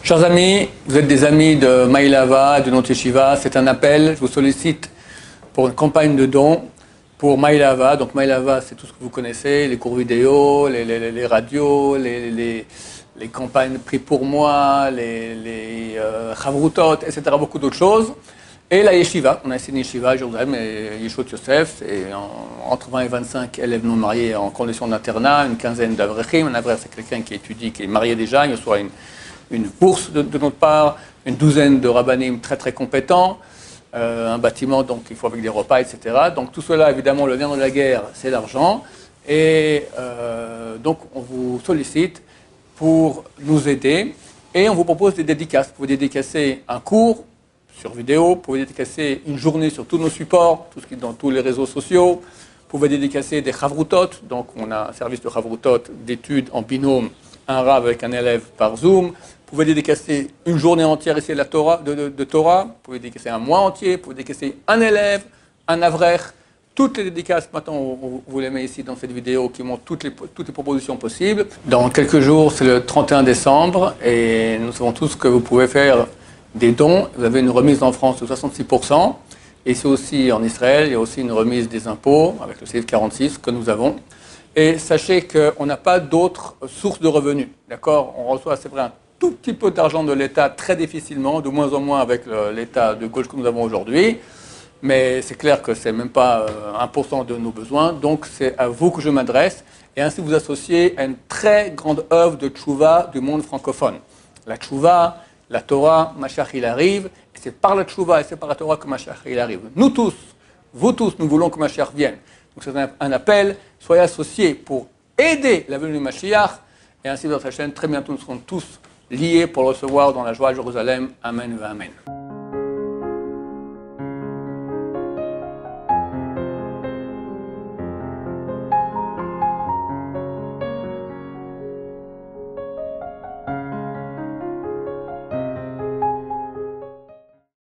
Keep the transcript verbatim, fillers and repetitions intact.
Chers amis, vous êtes des amis de Maïlava, de notre yeshiva. C'est un appel. Je vous sollicite pour une campagne de dons pour Maïlava. Donc Maïlava, c'est tout ce que vous connaissez, les cours vidéo, les, les, les radios, les, les, les campagnes Prix pour moi, les, les euh, Chavrutot, et cetera. Beaucoup d'autres choses. Et la yeshiva. On a ici une yeshiva à Jérusalem, et Yeshua Yosef. C'est entre vingt et vingt-cinq élèves non mariés en condition d'internat, une quinzaine d'avrechim. Un avrech, c'est quelqu'un qui étudie, qui est marié déjà. Il reçoit une une bourse de, de notre part, une douzaine de rabbanim très très compétents, euh, un bâtiment donc il faut avec des repas, et cetera. Donc tout cela, évidemment, le nerf de la guerre, c'est l'argent. Et euh, donc on vous sollicite pour nous aider et on vous propose des dédicaces. Vous pouvez dédicacer un cours sur vidéo, vous pouvez dédicacer une journée sur tous nos supports, tout ce qui est dans tous les réseaux sociaux. Vous pouvez dédicacer des chavrutot, donc on a un service de chavrutot d'études en binôme, un rave avec un élève par Zoom. Vous pouvez dédicacer une journée entière ici de, la Torah, de, de, de Torah. Vous pouvez dédicacer un mois entier. Vous pouvez dédicacer un élève, un avrech. Toutes les dédicaces, maintenant, vous, vous les mettez ici dans cette vidéo qui montre toutes les, toutes les propositions possibles. Dans quelques jours, c'est le trente et un décembre et nous savons tous que vous pouvez faire des dons. Vous avez une remise en France de soixante-six pour cent. Et c'est aussi en Israël, il y a aussi une remise des impôts avec le C F quarante-six que nous avons. Et sachez qu'on n'a pas d'autres sources de revenus. D'accord? On reçoit, c'est vrai, un tout petit peu d'argent de l'État très difficilement, de moins en moins avec l'État de gauche que nous avons aujourd'hui. Mais c'est clair que ce n'est même pas un pour cent de nos besoins. Donc c'est à vous que je m'adresse. Et ainsi vous associez à une très grande œuvre de tchouva du monde francophone. La tchouva, la Torah, Mashiach il arrive. Et c'est par la tchouva et c'est par la Torah que Mashiach il arrive. Nous tous, vous tous, nous voulons que Mashiach vienne. Donc c'est un, un appel. Soyez associés pour aider la venue de Mashiach. Et ainsi, dans notre chaîne, très bientôt, nous serons tous liés pour le recevoir dans la joie à Jérusalem. Amen et Amen.